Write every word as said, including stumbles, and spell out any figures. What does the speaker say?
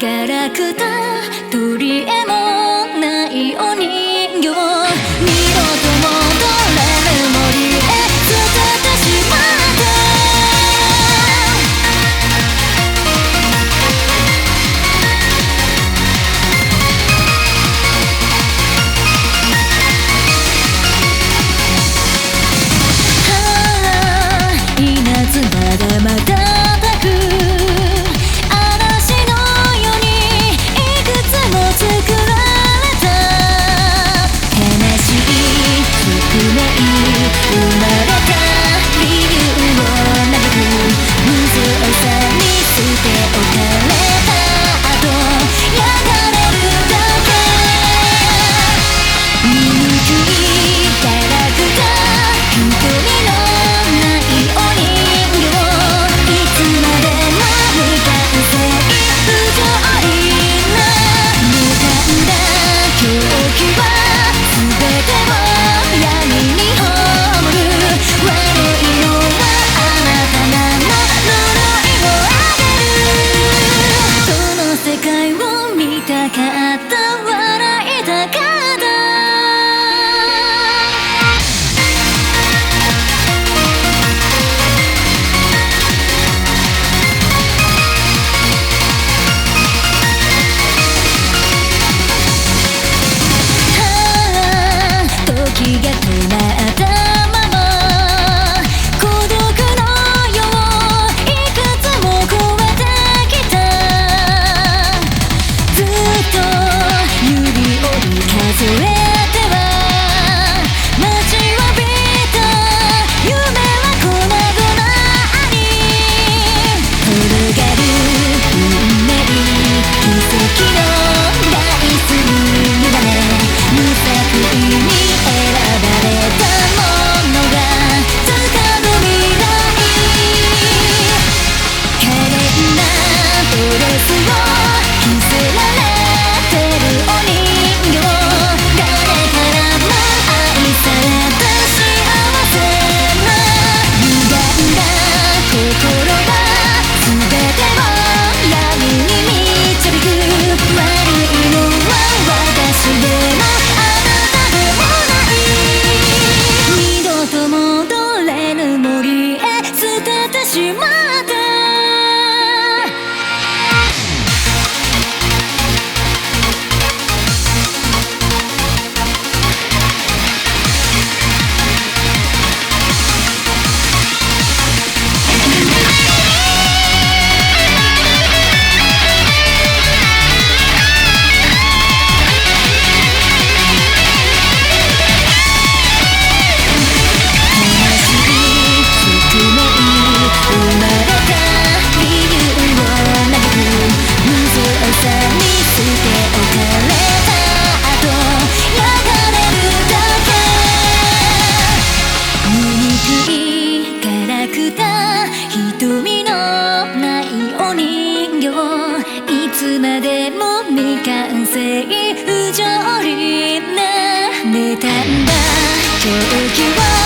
ガラクタ取り柄もないお人形、二度と戻れぬ森へ捨ててしまったはあ、稲妻がまたたく作られた悲しい宿命、生まれた理由を嘆く無造作に捨て置かれた後焼かれるだけ、醜いガラクタ瞳のないお人形、いつまでも未完成不条理狂気は全てを闇に葬る、悪いのはあなたなの、呪いをあげる、その世界を見たかった、笑いたかった。時が止まったまま孤独の世をいくつも越えてきた、ずっと指折り数えては待ちわびた夢は粉々に転がる運命、奇跡のダイスに委ね無作為に選ばれたものが掴む未来、可憐なドレスを着せられてるお人形、誰からも愛された幸せな歪んだ心が全てを闇に導く、悪いのは私でもあなたでも二度と戻れぬ森へ捨ててしまった。瞳のないお人形、いつまでも未完成不条理な妬んだ狂気を